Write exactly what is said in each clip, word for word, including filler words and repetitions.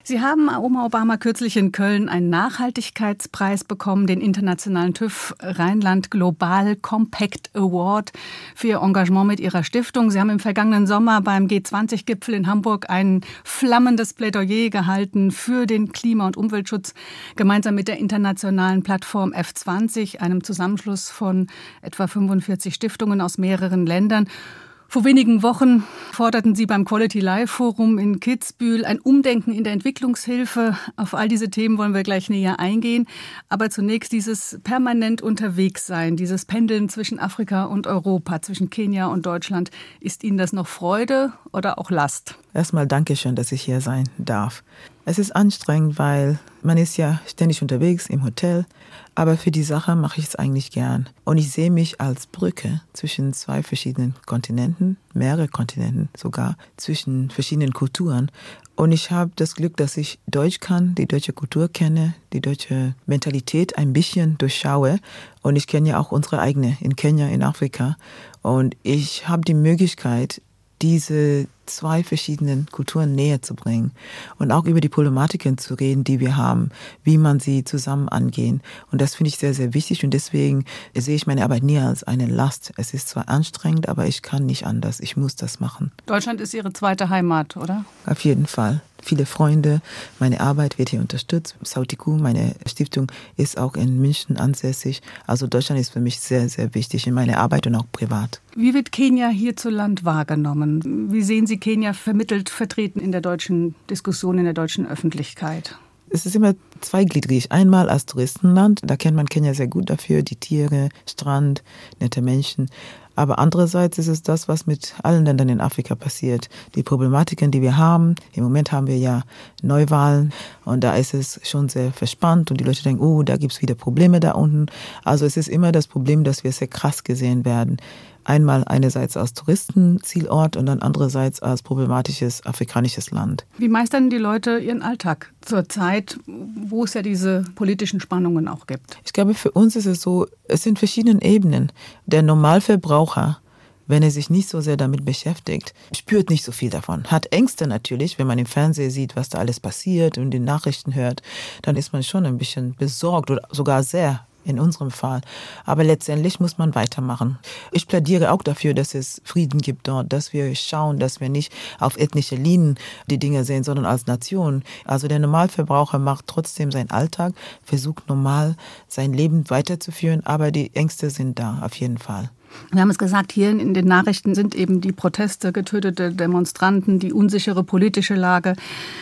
Sie haben, Oma Obama, kürzlich in Köln einen Nachhaltigkeitspreis bekommen, den internationalen TÜV Rheinland Global Compact Award für Ihr Engagement mit Ihrer Stiftung. Sie haben im vergangenen Sommer beim G zwanzig Gipfel in Hamburg ein flammendes Plädoyer gehalten für den Klima- und Umweltschutz, gemeinsam mit der internationalen Plattform F zwanzig, einem Zusammenschluss von etwa fünfundvierzig Stiftungen aus mehreren Ländern. Vor wenigen Wochen forderten Sie beim Quality Life Forum in Kitzbühel ein Umdenken in der Entwicklungshilfe. Auf all diese Themen wollen wir gleich näher eingehen. Aber zunächst dieses permanent unterwegs sein, dieses Pendeln zwischen Afrika und Europa, zwischen Kenia und Deutschland. Ist Ihnen das noch Freude oder auch Last? Erstmal Dankeschön, dass ich hier sein darf. Es ist anstrengend, weil man ist ja ständig unterwegs im Hotel. Aber für die Sache mache ich es eigentlich gern. Und ich sehe mich als Brücke zwischen zwei verschiedenen Kontinenten, mehrere Kontinenten sogar, zwischen verschiedenen Kulturen. Und ich habe das Glück, dass ich Deutsch kann, die deutsche Kultur kenne, die deutsche Mentalität ein bisschen durchschaue. Und ich kenne ja auch unsere eigene in Kenia, in Afrika. Und ich habe die Möglichkeit, diese zwei verschiedenen Kulturen näher zu bringen und auch über die Problematiken zu reden, die wir haben, wie man sie zusammen angehen. Und das finde ich sehr, sehr wichtig und deswegen sehe ich meine Arbeit nie als eine Last. Es ist zwar anstrengend, aber ich kann nicht anders. Ich muss das machen. Deutschland ist Ihre zweite Heimat, oder? Auf jeden Fall. Viele Freunde, meine Arbeit wird hier unterstützt. Sautiku, meine Stiftung, ist auch in München ansässig. Also Deutschland ist für mich sehr, sehr wichtig in meiner Arbeit und auch privat. Wie wird Kenia hierzulande wahrgenommen? Wie sehen Sie Kenia vermittelt vertreten in der deutschen Diskussion, in der deutschen Öffentlichkeit? Es ist immer zweigliedrig. Einmal als Touristenland, da kennt man Kenia sehr gut dafür, die Tiere, Strand, nette Menschen. Aber andererseits ist es das, was mit allen Ländern in Afrika passiert. Die Problematiken, die wir haben. Im Moment haben wir ja Neuwahlen und da ist es schon sehr verspannt und die Leute denken, oh, da gibt es wieder Probleme da unten. Also es ist immer das Problem, dass wir sehr krass gesehen werden. Einmal einerseits als Touristenzielort und dann andererseits als problematisches afrikanisches Land. Wie meistern die Leute ihren Alltag zur Zeit, wo es ja diese politischen Spannungen auch gibt? Ich glaube, für uns ist es so, es sind verschiedene Ebenen. Der Normalverbraucher, wenn er sich nicht so sehr damit beschäftigt, spürt nicht so viel davon. Hat Ängste natürlich, wenn man im Fernsehen sieht, was da alles passiert und die Nachrichten hört, dann ist man schon ein bisschen besorgt oder sogar sehr in unserem Fall. Aber letztendlich muss man weitermachen. Ich plädiere auch dafür, dass es Frieden gibt dort, dass wir schauen, dass wir nicht auf ethnische Linien die Dinge sehen, sondern als Nation. Also der Normalverbraucher macht trotzdem seinen Alltag, versucht normal sein Leben weiterzuführen, aber die Ängste sind da, auf jeden Fall. Wir haben es gesagt, hier in den Nachrichten sind eben die Proteste, getötete Demonstranten, die unsichere politische Lage.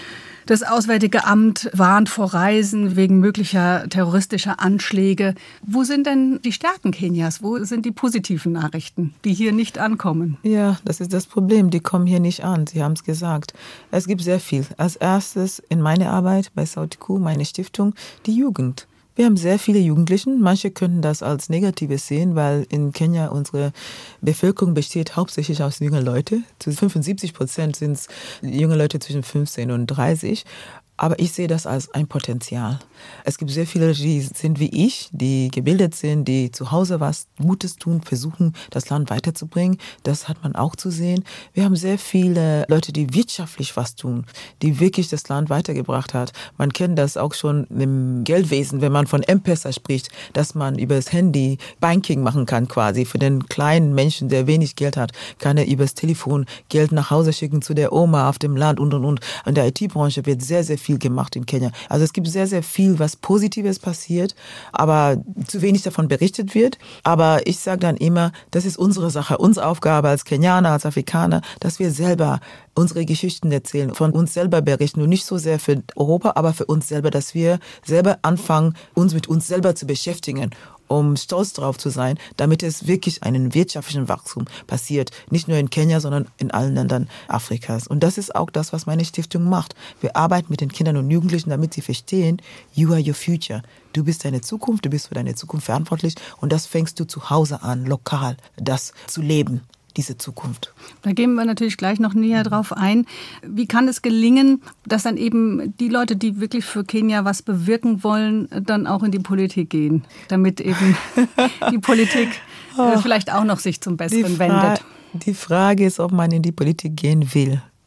Das Auswärtige Amt warnt vor Reisen wegen möglicher terroristischer Anschläge. Wo sind denn die Stärken Kenias? Wo sind die positiven Nachrichten, die hier nicht ankommen? Ja, das ist das Problem. Die kommen hier nicht an. Sie haben es gesagt. Es gibt sehr viel. Als erstes in meiner Arbeit bei Sautiku, meine Stiftung, die Jugend. Wir haben sehr viele Jugendlichen. Manche könnten das als Negatives sehen, weil in Kenia unsere Bevölkerung besteht hauptsächlich aus jungen Leuten. Zu fünfundsiebzig Prozent sind es junge Leute zwischen fünfzehn und dreißig. Aber ich sehe das als ein Potenzial. Es gibt sehr viele, die sind wie ich, die gebildet sind, die zu Hause was Gutes tun, versuchen, das Land weiterzubringen. Das hat man auch zu sehen. Wir haben sehr viele Leute, die wirtschaftlich was tun, die wirklich das Land weitergebracht hat. Man kennt das auch schon im Geldwesen, wenn man von M-Pesa spricht, dass man über das Handy Banking machen kann quasi. Für den kleinen Menschen, der wenig Geld hat, kann er über das Telefon Geld nach Hause schicken zu der Oma auf dem Land und, und, und. In der I T-Branche wird sehr, sehr viel viel gemacht in Kenia. Also es gibt sehr, sehr viel, was Positives passiert, aber zu wenig davon berichtet wird. Aber ich sage dann immer, das ist unsere Sache, unsere Aufgabe als Kenianer, als Afrikaner, dass wir selber unsere Geschichten erzählen, von uns selber berichten und nicht so sehr für Europa, aber für uns selber, dass wir selber anfangen, uns mit uns selber zu beschäftigen, um stolz drauf zu sein, damit es wirklich einen wirtschaftlichen Wachstum passiert. Nicht nur in Kenia, sondern in allen Ländern Afrikas. Und das ist auch das, was meine Stiftung macht. Wir arbeiten mit den Kindern und Jugendlichen, damit sie verstehen, you are your future. Du bist deine Zukunft, du bist für deine Zukunft verantwortlich und das fängst du zu Hause an, lokal, das zu leben. Diese Zukunft. Da gehen wir natürlich gleich noch näher drauf ein. Wie kann es gelingen, dass dann eben die Leute, die wirklich für Kenia was bewirken wollen, dann auch in die Politik gehen, damit eben die Politik oh, vielleicht auch noch sich zum Besseren die wendet? Die Frage ist, ob man in die Politik gehen will.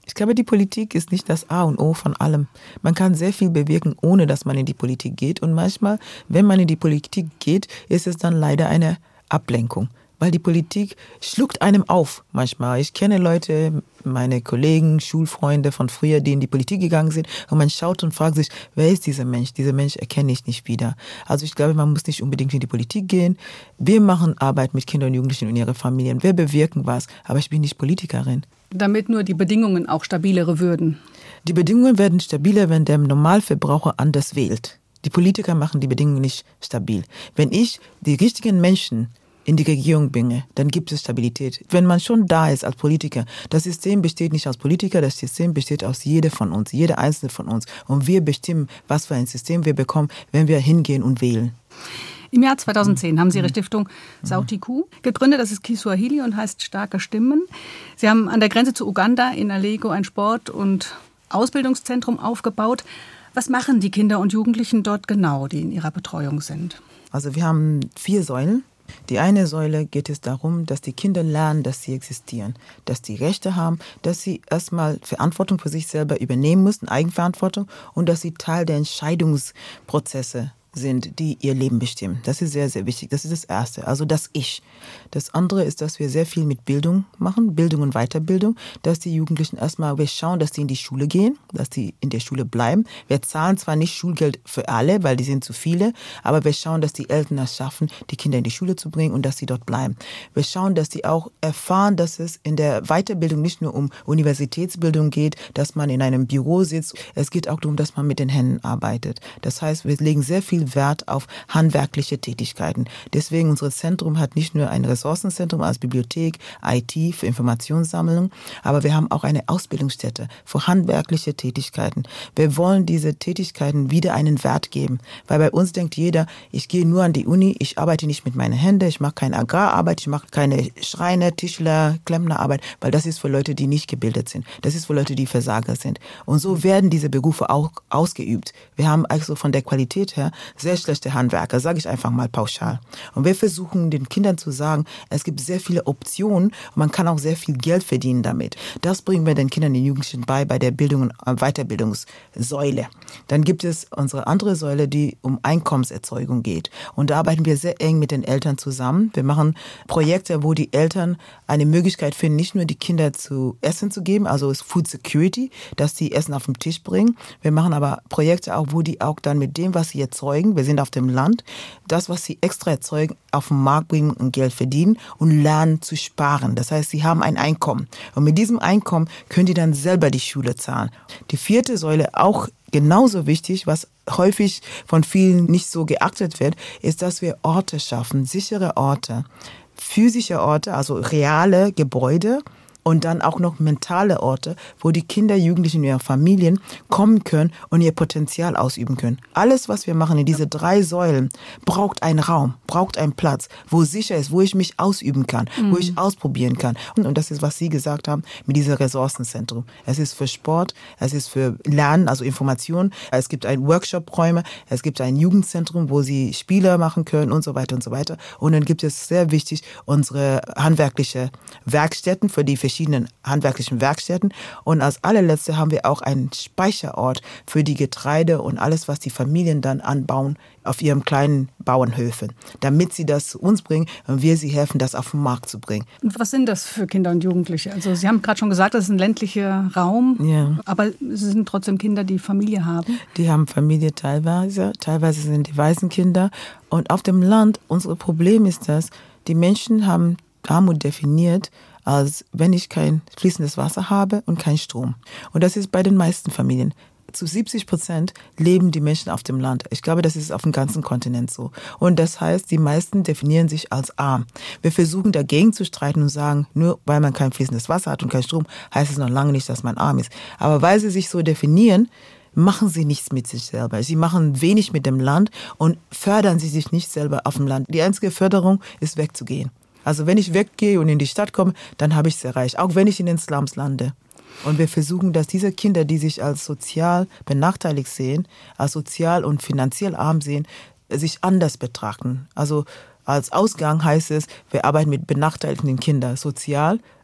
Ich glaube, die Politik ist nicht das A und O von allem. Man kann sehr viel bewirken, ohne dass man in die Politik geht. Und manchmal, wenn man in die Politik geht, ist es dann leider eine Ablenkung. Weil die Politik schluckt einem auf manchmal. Ich kenne Leute, meine Kollegen, Schulfreunde von früher, die in die Politik gegangen sind. Und man schaut und fragt sich, wer ist dieser Mensch? Dieser Mensch erkenne ich nicht wieder. Also ich glaube, man muss nicht unbedingt in die Politik gehen. Wir machen Arbeit mit Kindern und Jugendlichen und ihren Familien. Wir bewirken was, aber ich bin nicht Politikerin. Damit nur die Bedingungen auch stabilere würden. Die Bedingungen werden stabiler, wenn der Normalverbraucher anders wählt. Die Politiker machen die Bedingungen nicht stabil. Wenn ich die richtigen Menschen in die Regierung bringe, dann gibt es Stabilität. Wenn man schon da ist als Politiker, das System besteht nicht aus Politikern, das System besteht aus jedem von uns, jeder einzelne von uns. Und wir bestimmen, was für ein System wir bekommen, wenn wir hingehen und wählen. Im Jahr zweitausendzehn haben Sie Ihre Stiftung Sauti-Ku gegründet. Das ist Kiswahili und heißt Starke Stimmen. Sie haben an der Grenze zu Uganda in Alego ein Sport- und Ausbildungszentrum aufgebaut. Was machen die Kinder und Jugendlichen dort genau, die in ihrer Betreuung sind? Also wir haben vier Säulen. Die eine Säule geht es darum, dass die Kinder lernen, dass sie existieren, dass sie Rechte haben, dass sie erstmal Verantwortung für sich selber übernehmen müssen, Eigenverantwortung, und dass sie Teil der Entscheidungsprozesse sind, die ihr Leben bestimmen. Das ist sehr, sehr wichtig. Das ist das Erste, also das Ich. Das andere ist, dass wir sehr viel mit Bildung machen, Bildung und Weiterbildung, dass die Jugendlichen erstmal, wir schauen, dass die in die Schule gehen, dass die in der Schule bleiben. Wir zahlen zwar nicht Schulgeld für alle, weil die sind zu viele, aber wir schauen, dass die Eltern es schaffen, die Kinder in die Schule zu bringen und dass sie dort bleiben. Wir schauen, dass die auch erfahren, dass es in der Weiterbildung nicht nur um Universitätsbildung geht, dass man in einem Büro sitzt. Es geht auch darum, dass man mit den Händen arbeitet. Das heißt, wir legen sehr viel Wert auf handwerkliche Tätigkeiten. Deswegen unser Zentrum hat nicht nur ein Ressourcenzentrum als Bibliothek, I T für Informationssammlung, aber wir haben auch eine Ausbildungsstätte für handwerkliche Tätigkeiten. Wir wollen diese Tätigkeiten wieder einen Wert geben, weil bei uns denkt jeder, ich gehe nur an die Uni, ich arbeite nicht mit meinen Händen, ich mache keine Agrararbeit, ich mache keine Schreiner, Tischler, Klempnerarbeit, weil das ist für Leute, die nicht gebildet sind. Das ist für Leute, die Versager sind. Und so werden diese Berufe auch ausgeübt. Wir haben also von der Qualität her sehr schlechte Handwerker, sage ich einfach mal pauschal. Und wir versuchen den Kindern zu sagen, es gibt sehr viele Optionen und man kann auch sehr viel Geld verdienen damit. Das bringen wir den Kindern und den Jugendlichen bei, bei der Bildung und Weiterbildungssäule. Dann gibt es unsere andere Säule, die um Einkommenserzeugung geht. Und da arbeiten wir sehr eng mit den Eltern zusammen. Wir machen Projekte, wo die Eltern eine Möglichkeit finden, nicht nur die Kinder zu essen zu geben, also Food Security, dass sie Essen auf den Tisch bringen. Wir machen aber Projekte auch, wo die auch dann mit dem, was sie erzeugen, wir sind auf dem Land, das, was sie extra erzeugen, auf den Markt bringen und Geld verdienen und lernen zu sparen. Das heißt, sie haben ein Einkommen. Und mit diesem Einkommen können die dann selber die Schule zahlen. Die vierte Säule, auch genauso wichtig, was häufig von vielen nicht so geachtet wird, ist, dass wir Orte schaffen, sichere Orte, physische Orte, also reale Gebäude, und dann auch noch mentale Orte, wo die Kinder, Jugendlichen und ihre Familien kommen können und ihr Potenzial ausüben können. Alles, was wir machen in diese drei Säulen, braucht einen Raum, braucht einen Platz, wo es sicher ist, wo ich mich ausüben kann, mhm. wo ich ausprobieren kann. Und, und das ist, was Sie gesagt haben, mit diesem Ressourcenzentrum. Es ist für Sport, es ist für Lernen, also Information. Es gibt ein Workshop-Räume, es gibt ein Jugendzentrum, wo Sie Spiele machen können und so weiter und so weiter. Und dann gibt es, sehr wichtig, unsere handwerkliche Werkstätten für die verschiedenen handwerklichen Werkstätten. Und als allerletzte haben wir auch einen Speicherort für die Getreide und alles, was die Familien dann anbauen auf ihren kleinen Bauernhöfen, damit sie das zu uns bringen und wir sie helfen, das auf den Markt zu bringen. Und was sind das für Kinder und Jugendliche? Also Sie haben gerade schon gesagt, das ist ein ländlicher Raum, ja. Aber es sind trotzdem Kinder, die Familie haben. Die haben Familie teilweise, teilweise sind die Waisenkinder. Und auf dem Land, unser Problem ist das, die Menschen haben Armut definiert, als wenn ich kein fließendes Wasser habe und kein Strom. Und das ist bei den meisten Familien. Zu siebzig Prozent leben die Menschen auf dem Land. Ich glaube, das ist auf dem ganzen Kontinent so. Und das heißt, die meisten definieren sich als arm. Wir versuchen dagegen zu streiten und sagen, nur weil man kein fließendes Wasser hat und kein Strom, heißt es noch lange nicht, dass man arm ist. Aber weil sie sich so definieren, machen sie nichts mit sich selber. Sie machen wenig mit dem Land und fördern sie sich nicht selber auf dem Land. Die einzige Förderung ist, wegzugehen. Also wenn ich weggehe und in die Stadt komme, dann habe ich es erreicht, auch wenn ich in den Slums lande. Und wir versuchen, dass diese Kinder, die sich als sozial benachteiligt sehen, als sozial und finanziell arm sehen, sich anders betrachten. Also als Ausgang heißt es, wir arbeiten mit benachteiligten Kindern sozial,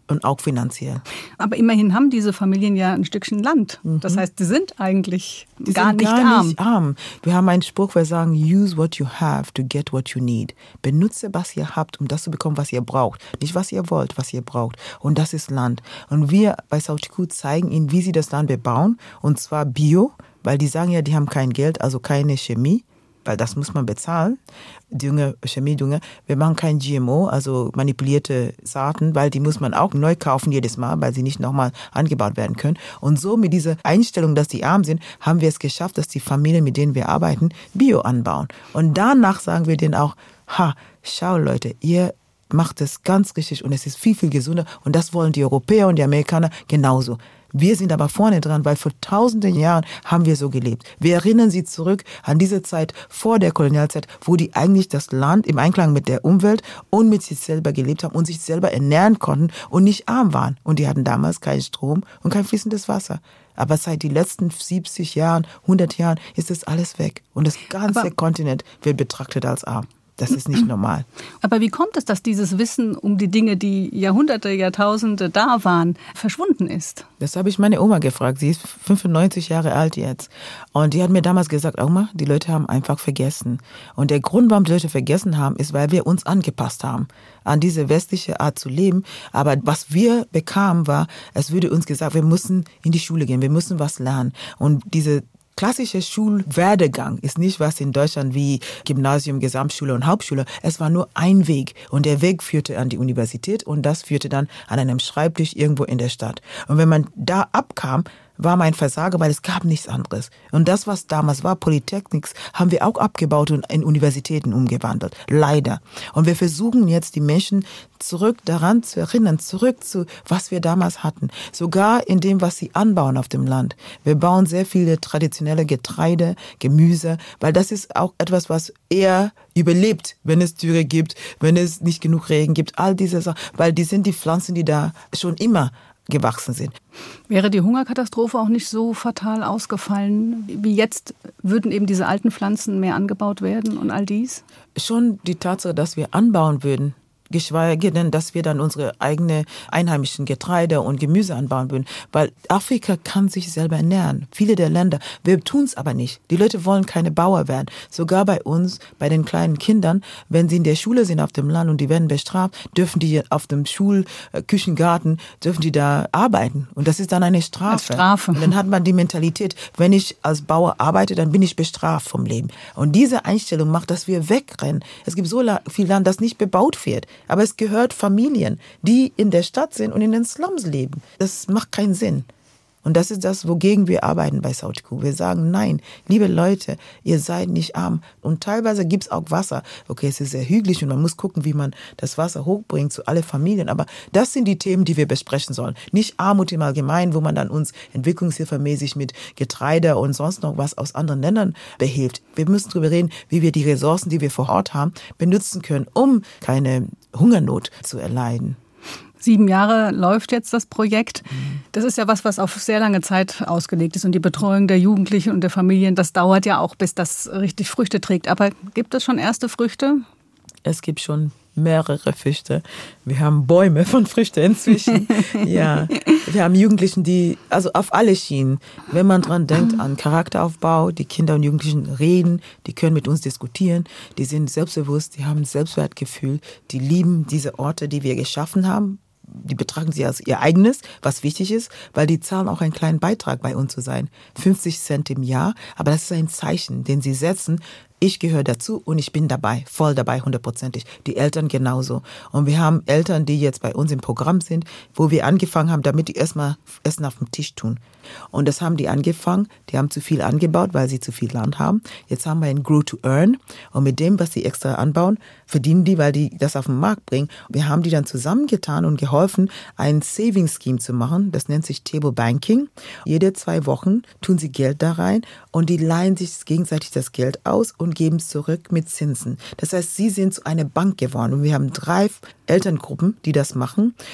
und auch finanziell. Aber immerhin haben diese Familien ja ein Stückchen Land. Mhm. Das heißt, die sind eigentlich die gar, sind nicht, gar arm. nicht arm. Wir haben einen Spruch, wir sagen, use what you have to get what you need. Benutze, was ihr habt, um das zu bekommen, was ihr braucht. Nicht, was ihr wollt, was ihr braucht. Und das ist Land. Und wir bei Sautiku zeigen ihnen, wie sie das Land bebauen. Und zwar bio, weil die sagen ja, die haben kein Geld, also keine Chemie. Weil das muss man bezahlen, Dünger, Chemiedünger. Wir machen kein G M O, also manipulierte Saaten, weil die muss man auch neu kaufen jedes Mal, weil sie nicht nochmal angebaut werden können. Und so mit dieser Einstellung, dass die arm sind, haben wir es geschafft, dass die Familien, mit denen wir arbeiten, Bio anbauen. Und danach sagen wir denen auch, ha, schau Leute, ihr macht es ganz richtig und es ist viel, viel gesünder. Und das wollen die Europäer und die Amerikaner genauso. Wir sind aber vorne dran, weil vor tausenden Jahren haben wir so gelebt. Wir erinnern sie zurück an diese Zeit vor der Kolonialzeit, wo die eigentlich das Land im Einklang mit der Umwelt und mit sich selber gelebt haben und sich selber ernähren konnten und nicht arm waren. Und die hatten damals keinen Strom und kein fließendes Wasser. Aber seit den letzten siebzig Jahren, hundert Jahren ist das alles weg. Und das ganze aber Kontinent wird betrachtet als arm. Das ist nicht normal. Aber wie kommt es, dass dieses Wissen um die Dinge, die Jahrhunderte, Jahrtausende da waren, verschwunden ist? Das habe ich meine Oma gefragt. Sie ist fünfundneunzig Jahre alt jetzt. Und die hat mir damals gesagt, Oma, die Leute haben einfach vergessen. Und der Grund, warum die Leute vergessen haben, ist, weil wir uns angepasst haben an diese westliche Art zu leben. Aber was wir bekamen, war, es würde uns gesagt, wir müssen in die Schule gehen, wir müssen was lernen. Und diese klassische Schulwerdegang ist nicht was in Deutschland wie Gymnasium, Gesamtschule und Hauptschule. Es war nur ein Weg und der Weg führte an die Universität und das führte dann an einem Schreibtisch irgendwo in der Stadt. Und wenn man da abkam, war mein Versager, weil es gab nichts anderes. Und das, was damals war, Polytechnics, haben wir auch abgebaut und in Universitäten umgewandelt. Leider. Und wir versuchen jetzt, die Menschen zurück daran zu erinnern, zurück zu, was wir damals hatten. Sogar in dem, was sie anbauen auf dem Land. Wir bauen sehr viele traditionelle Getreide, Gemüse, weil das ist auch etwas, was eher überlebt, wenn es Dürre gibt, wenn es nicht genug Regen gibt. All diese Sachen, weil die sind die Pflanzen, die da schon immer gewachsen sind. Wäre die Hungerkatastrophe auch nicht so fatal ausgefallen wie jetzt? Würden eben diese alten Pflanzen mehr angebaut werden und all dies? Schon die Tatsache, dass wir anbauen würden, geschweige denn, dass wir dann unsere eigene einheimischen Getreide und Gemüse anbauen würden. Weil Afrika kann sich selber ernähren. Viele der Länder, wir tun es aber nicht. Die Leute wollen keine Bauer werden. Sogar bei uns, bei den kleinen Kindern, wenn sie in der Schule sind auf dem Land und die werden bestraft, dürfen die auf dem Schulküchengarten, dürfen die da arbeiten. Und das ist dann eine Strafe. Als Strafe. Und dann hat man die Mentalität, wenn ich als Bauer arbeite, dann bin ich bestraft vom Leben. Und diese Einstellung macht, dass wir wegrennen. Es gibt so viel Land, das nicht bebaut wird. Aber es gehört Familien, die in der Stadt sind und in den Slums leben. Das macht keinen Sinn. Und das ist das, wogegen wir arbeiten bei Sautiku. Wir sagen, nein, liebe Leute, ihr seid nicht arm. Und teilweise gibt es auch Wasser. Okay, es ist sehr hügelig und man muss gucken, wie man das Wasser hochbringt zu alle Familien. Aber das sind die Themen, die wir besprechen sollen. Nicht Armut im Allgemeinen, wo man dann uns entwicklungshilfemäßig mit Getreide und sonst noch was aus anderen Ländern behilft. Wir müssen darüber reden, wie wir die Ressourcen, die wir vor Ort haben, benutzen können, um keine Hungersnot zu erleiden. Sieben Jahre läuft jetzt das Projekt. Das ist ja was, was auf sehr lange Zeit ausgelegt ist. Und die Betreuung der Jugendlichen und der Familien, das dauert ja auch, bis das richtig Früchte trägt. Aber gibt es schon erste Früchte? Es gibt schon mehrere Früchte. Wir haben Bäume von Früchten inzwischen. Ja, wir haben Jugendlichen, die, also auf alle Schienen, wenn man dran denkt, an Charakteraufbau, die Kinder und Jugendlichen reden, die können mit uns diskutieren, die sind selbstbewusst, die haben Selbstwertgefühl, die lieben diese Orte, die wir geschaffen haben. Die betrachten sie als ihr eigenes, was wichtig ist, weil die zahlen auch einen kleinen Beitrag bei uns zu sein. fünfzig Cent im Jahr, aber das ist ein Zeichen, den sie setzen. Ich gehöre dazu und ich bin dabei, voll dabei, hundertprozentig. Die Eltern genauso. Und wir haben Eltern, die jetzt bei uns im Programm sind, wo wir angefangen haben, damit die erstmal Essen auf dem Tisch tun. Und das haben die angefangen. Die haben zu viel angebaut, weil sie zu viel Land haben. Jetzt haben wir ein Grow to Earn. Und mit dem, was sie extra anbauen, verdienen die, weil die das auf den Markt bringen. Wir haben die dann zusammengetan und geholfen, ein Saving Scheme zu machen. Das nennt sich Table Banking. Jede zwei Wochen tun sie Geld da rein und die leihen sich gegenseitig das Geld aus und geben es zurück mit Zinsen. Das heißt, sie sind zu einer Bank geworden. Und wir haben drei Elterngruppen, die das machen.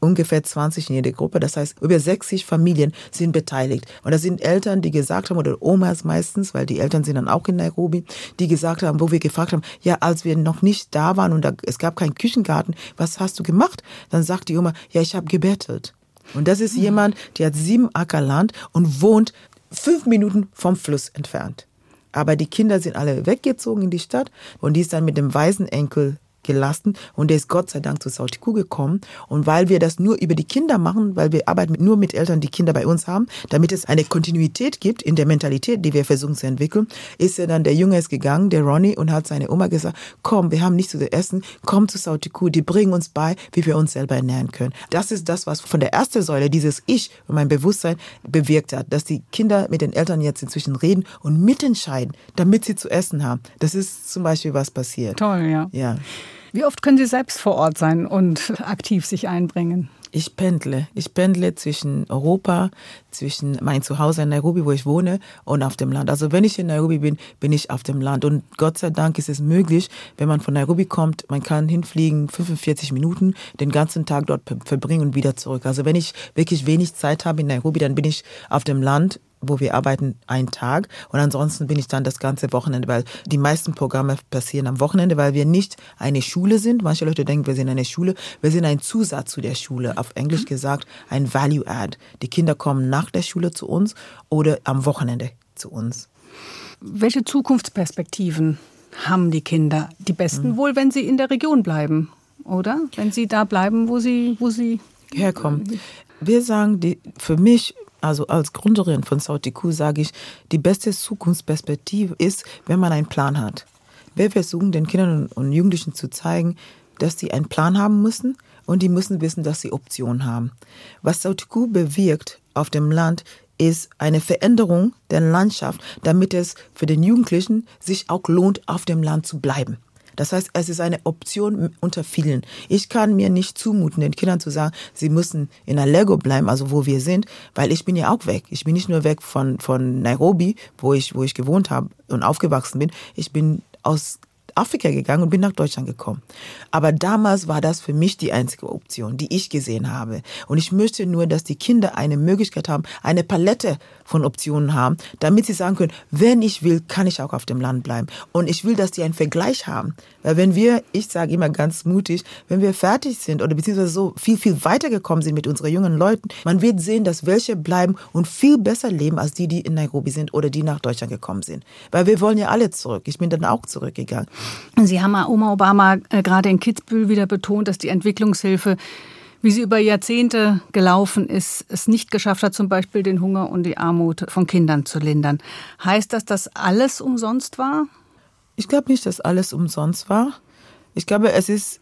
ungefähr zwanzig in jeder Gruppe. Das heißt, über sechzig Familien sind beteiligt. Und das sind Eltern, die gesagt haben, oder Omas meistens, weil die Eltern sind dann auch in Nairobi, die gesagt haben, wo wir gefragt haben, ja, als wir noch nicht da waren und da, es gab keinen Küchengarten, was hast du gemacht? Dann sagt die Oma, ja, ich habe gebettelt. Und das ist jemand, der hat sieben Acker Land und wohnt fünf Minuten vom Fluss entfernt. Aber die Kinder sind alle weggezogen in die Stadt und die ist dann mit dem Waisenenkel gelassen und der ist Gott sei Dank zu Sautiku gekommen. Und weil wir das nur über die Kinder machen, weil wir arbeiten nur mit Eltern, die Kinder bei uns haben, damit es eine Kontinuität gibt in der Mentalität, die wir versuchen zu entwickeln, ist er dann, der Junge ist gegangen, der Ronnie, und hat seine Oma gesagt, komm, wir haben nichts zu essen, komm zu Sautiku, die bringen uns bei, wie wir uns selber ernähren können. Das ist das, was von der ersten Säule, dieses Ich und mein Bewusstsein bewirkt hat, dass die Kinder mit den Eltern jetzt inzwischen reden und mitentscheiden, damit sie zu essen haben. Das ist zum Beispiel, was passiert. Toll, ja. Ja. Wie oft können Sie selbst vor Ort sein und aktiv sich einbringen? Ich pendle. Ich pendle zwischen Europa, zwischen mein Zuhause in Nairobi, wo ich wohne, und auf dem Land. Also wenn ich in Nairobi bin, bin ich auf dem Land. Und Gott sei Dank ist es möglich, wenn man von Nairobi kommt, man kann hinfliegen, fünfundvierzig Minuten, den ganzen Tag dort verbringen und wieder zurück. Also wenn ich wirklich wenig Zeit habe in Nairobi, dann bin ich auf dem Land, wo wir arbeiten, einen Tag. Und ansonsten bin ich dann das ganze Wochenende, weil die meisten Programme passieren am Wochenende, weil wir nicht eine Schule sind. Manche Leute denken, wir sind eine Schule. Wir sind ein Zusatz zu der Schule. Auf Englisch gesagt, ein Value Add. Die Kinder kommen nach der Schule zu uns oder am Wochenende zu uns. Welche Zukunftsperspektiven haben die Kinder? Die besten mhm. wohl, wenn sie in der Region bleiben, oder? Wenn sie da bleiben, wo sie, wo sie herkommen. Wir sagen, die, für mich, also als Gründerin von Sautiku sage ich, die beste Zukunftsperspektive ist, wenn man einen Plan hat. Wir versuchen den Kindern und Jugendlichen zu zeigen, dass sie einen Plan haben müssen und die müssen wissen, dass sie Optionen haben. Was Sautiku bewirkt auf dem Land, ist eine Veränderung der Landschaft, damit es für den Jugendlichen sich auch lohnt, auf dem Land zu bleiben. Das heißt, es ist eine Option unter vielen. Ich kann mir nicht zumuten, den Kindern zu sagen, sie müssen in Alego bleiben, also wo wir sind, weil ich bin ja auch weg. Ich bin nicht nur weg von, von Nairobi, wo ich, wo ich gewohnt habe und aufgewachsen bin. Ich bin aus Afrika gegangen und bin nach Deutschland gekommen. Aber damals war das für mich die einzige Option, die ich gesehen habe. Und ich möchte nur, dass die Kinder eine Möglichkeit haben, eine Palette von Optionen haben, damit sie sagen können, wenn ich will, kann ich auch auf dem Land bleiben. Und ich will, dass die einen Vergleich haben. Weil wenn wir, ich sage immer ganz mutig, wenn wir fertig sind oder beziehungsweise so viel, viel weitergekommen sind mit unseren jungen Leuten, man wird sehen, dass welche bleiben und viel besser leben als die, die in Nairobi sind oder die nach Deutschland gekommen sind. Weil wir wollen ja alle zurück. Ich bin dann auch zurückgegangen. Sie haben Oma Obama äh, gerade in Kitzbühel wieder betont, dass die Entwicklungshilfe, wie sie über Jahrzehnte gelaufen ist, es nicht geschafft hat, zum Beispiel den Hunger und die Armut von Kindern zu lindern. Heißt das, dass alles umsonst war? Ich glaube nicht, dass alles umsonst war. Ich glaube, es ist,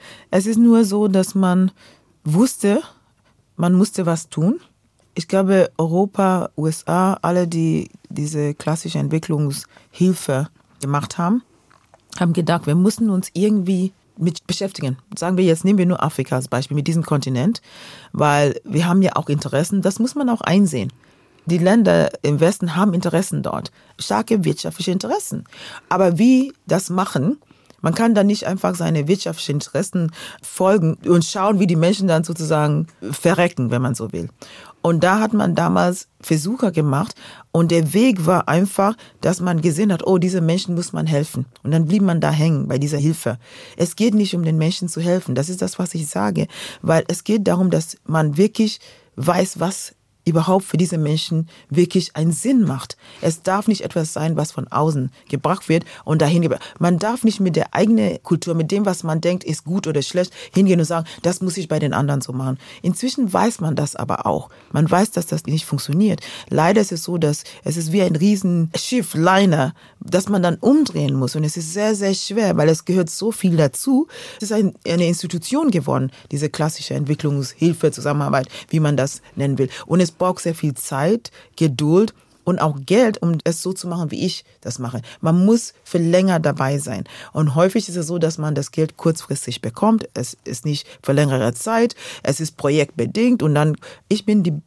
es ist nur so, dass man wusste, man musste was tun. Ich glaube, Europa, U S A, alle, die diese klassische Entwicklungshilfe gemacht haben, haben gedacht, wir müssen uns irgendwie mit beschäftigen. Sagen wir jetzt, nehmen wir nur Afrika als Beispiel, mit diesem Kontinent, weil wir haben ja auch Interessen, das muss man auch einsehen. Die Länder im Westen haben Interessen dort, starke wirtschaftliche Interessen. Aber wie das machen, man kann dann nicht einfach seine wirtschaftlichen Interessen folgen und schauen, wie die Menschen dann sozusagen verrecken, wenn man so will. Und da hat man damals Versuche gemacht und der Weg war einfach, dass man gesehen hat, oh, diese Menschen muss man helfen. Und dann blieb man da hängen bei dieser Hilfe. Es geht nicht um den Menschen zu helfen, das ist das, was ich sage, weil es geht darum, dass man wirklich weiß, was überhaupt für diese Menschen wirklich einen Sinn macht. Es darf nicht etwas sein, was von außen gebracht wird und dahin gebracht. Man darf nicht mit der eigenen Kultur, mit dem, was man denkt, ist gut oder schlecht, hingehen und sagen, das muss ich bei den anderen so machen. Inzwischen weiß man das aber auch. Man weiß, dass das nicht funktioniert. Leider ist es so, dass es ist wie ein Riesenschiff, Liner, das man dann umdrehen muss. Und es ist sehr, sehr schwer, weil es gehört so viel dazu. Es ist ein, eine Institution geworden, diese klassische Entwicklungshilfe, Zusammenarbeit, wie man das nennen will. Und es braucht sehr viel Zeit, Geduld und auch Geld, um es so zu machen, wie ich das mache. Man muss für länger dabei sein. Und häufig ist es so, dass man das Geld kurzfristig bekommt. Es ist nicht für längere Zeit. Es ist projektbedingt. Und dann, ich bin die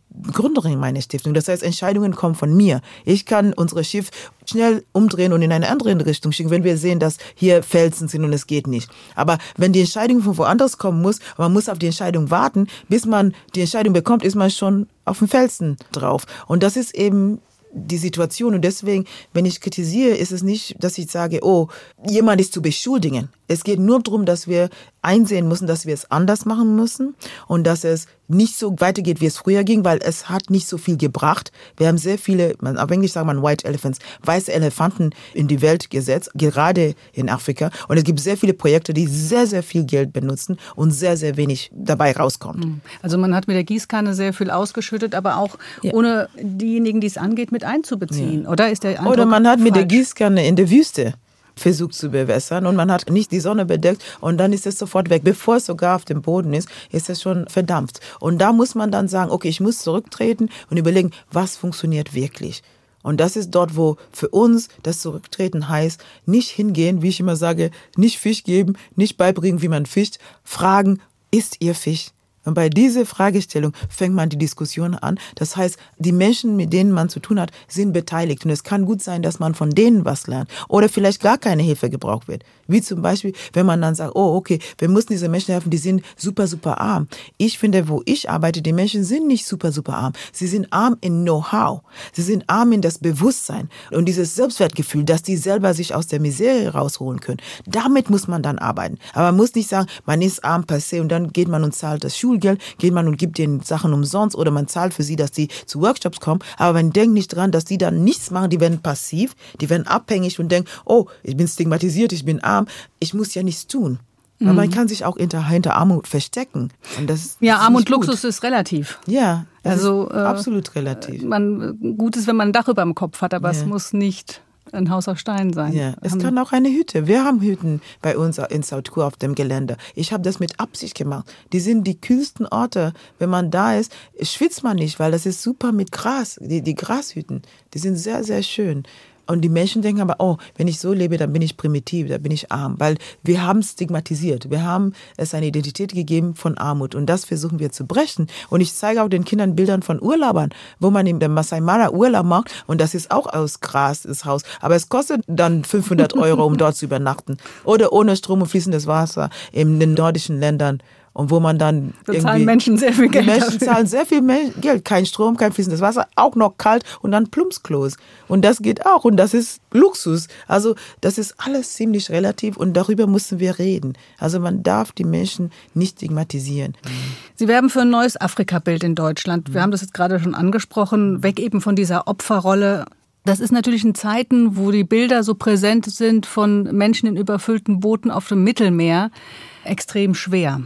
Gründerin meiner Stiftung. Das heißt, Entscheidungen kommen von mir. Ich kann unsere Schiff schnell umdrehen und in eine andere Richtung schicken, wenn wir sehen, dass hier Felsen sind und es geht nicht. Aber wenn die Entscheidung von woanders kommen muss, man muss auf die Entscheidung warten, bis man die Entscheidung bekommt, ist man schon auf dem Felsen drauf. Und das ist eben die Situation. Und deswegen, wenn ich kritisiere, ist es nicht, dass ich sage, oh, jemand ist zu beschuldigen. Es geht nur darum, dass wir einsehen müssen, dass wir es anders machen müssen und dass es nicht so weitergeht, wie es früher ging, weil es hat nicht so viel gebracht. Wir haben sehr viele, man, auf Englisch sagt man White Elephants, weiße Elefanten in die Welt gesetzt, gerade in Afrika. Und es gibt sehr viele Projekte, die sehr, sehr viel Geld benutzen und sehr, sehr wenig dabei rauskommt. Also man hat mit der Gießkanne sehr viel ausgeschüttet, aber auch ja. ohne diejenigen, die es angeht, mit einzubeziehen. Ja. Oder ist der Eindruck Oder man hat mit falsch? der Gießkanne in der Wüste versucht zu bewässern und man hat nicht die Sonne bedeckt und dann ist es sofort weg. Bevor es sogar auf dem Boden ist, ist es schon verdampft. Und da muss man dann sagen, okay, ich muss zurücktreten und überlegen, was funktioniert wirklich. Und das ist dort, wo für uns das Zurücktreten heißt, nicht hingehen, wie ich immer sage, nicht Fisch geben, nicht beibringen, wie man fischt, fragen, isst ihr Fisch? Und bei dieser Fragestellung fängt man die Diskussion an. Das heißt, die Menschen, mit denen man zu tun hat, sind beteiligt. Und es kann gut sein, dass man von denen was lernt. Oder vielleicht gar keine Hilfe gebraucht wird. Wie zum Beispiel, wenn man dann sagt, oh, okay, wir müssen diese Menschen helfen, die sind super, super arm. Ich finde, wo ich arbeite, die Menschen sind nicht super, super arm. Sie sind arm in Know-how. Sie sind arm in das Bewusstsein. Und dieses Selbstwertgefühl, dass die selber sich aus der Misere rausholen können. Damit muss man dann arbeiten. Aber man muss nicht sagen, man ist arm per se und dann geht man und zahlt das Schulgeld, geht man und gibt den Sachen umsonst oder man zahlt für sie, dass die zu Workshops kommen. Aber man denkt nicht dran, dass die dann nichts machen, die werden passiv, die werden abhängig und denken, oh, ich bin stigmatisiert, ich bin arm, ich muss ja nichts tun. Aber man kann sich auch hinter, hinter Armut verstecken. Und das ja, ist Armut, gut. Luxus ist relativ. Ja, also ist absolut relativ. Man, gut ist, wenn man ein Dach über dem Kopf hat, aber ja. es muss nicht ein Haus aus Stein sein. Ja, es kann auch eine Hütte. Wir haben Hütten bei uns in South-Kur auf dem Gelände. Ich habe das mit Absicht gemacht. Die sind die kühlsten Orte. Wenn man da ist, schwitzt man nicht, weil das ist super mit Gras. Die, die Grashütten, die sind sehr, sehr schön. Und die Menschen denken aber, oh, wenn ich so lebe, dann bin ich primitiv, dann bin ich arm. Weil wir haben stigmatisiert. Wir haben es eine Identität gegeben von Armut. Und das versuchen wir zu brechen. Und ich zeige auch den Kindern Bildern von Urlaubern, wo man in der Masai Mara Urlaub macht. Und das ist auch aus Gras, das Haus. Aber es kostet dann fünfhundert Euro, um dort zu übernachten. Oder ohne Strom und fließendes Wasser in den nordischen Ländern. Und wo man dann da irgendwie... zahlen Menschen sehr viel Geld Die Menschen dafür. zahlen sehr viel Geld. Kein Strom, kein fließendes Wasser, auch noch kalt und dann Plumpsklos. Und das geht auch. Und das ist Luxus. Also das ist alles ziemlich relativ und darüber müssen wir reden. Also man darf die Menschen nicht stigmatisieren. Sie werben für ein neues Afrika-Bild in Deutschland. Wir haben das jetzt gerade schon angesprochen. Weg eben von dieser Opferrolle. Das ist natürlich in Zeiten, wo die Bilder so präsent sind von Menschen in überfüllten Booten auf dem Mittelmeer, extrem schwer,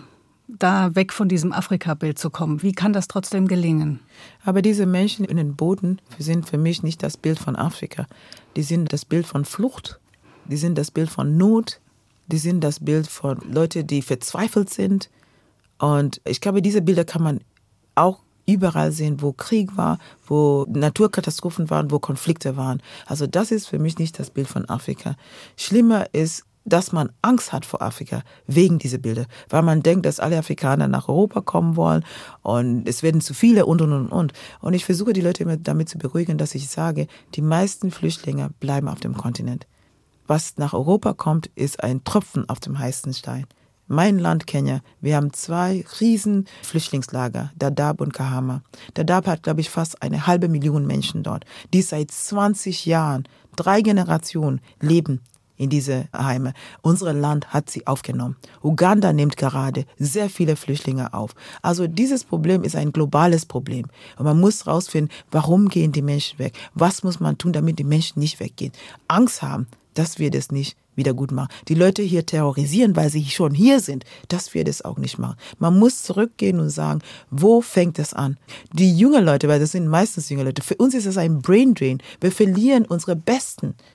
da weg von diesem Afrika-Bild zu kommen. Wie kann das trotzdem gelingen? Aber diese Menschen in den Booten sind für mich nicht das Bild von Afrika. Die sind das Bild von Flucht, die sind das Bild von Not, die sind das Bild von Leuten, die verzweifelt sind. Und ich glaube, diese Bilder kann man auch überall sehen, wo Krieg war, wo Naturkatastrophen waren, wo Konflikte waren. Also das ist für mich nicht das Bild von Afrika. Schlimmer ist, dass man Angst hat vor Afrika wegen dieser Bilder, weil man denkt, dass alle Afrikaner nach Europa kommen wollen und es werden zu viele und, und, und, und. Und ich versuche die Leute immer damit zu beruhigen, dass ich sage, die meisten Flüchtlinge bleiben auf dem Kontinent. Was nach Europa kommt, ist ein Tropfen auf dem heißen Stein. Mein Land, Kenia, wir haben zwei riesen Flüchtlingslager, Dadaab und Kahama. Dadaab hat, glaube ich, fast eine halbe Million Menschen dort, die seit zwanzig Jahren, drei Generationen leben in diese Heime. Unser Land hat sie aufgenommen. Uganda nimmt gerade sehr viele Flüchtlinge auf. Also dieses Problem ist ein globales Problem. Und man muss herausfinden, warum gehen die Menschen weg? Was muss man tun, damit die Menschen nicht weggehen? Angst haben, dass wir das nicht wieder gut machen. Die Leute hier terrorisieren, weil sie schon hier sind, dass wir das auch nicht machen. Man muss zurückgehen und sagen, wo fängt es an? Die jungen Leute, weil das sind meistens junge Leute, für uns ist es ein Brain Drain. Wir verlieren unsere Besten.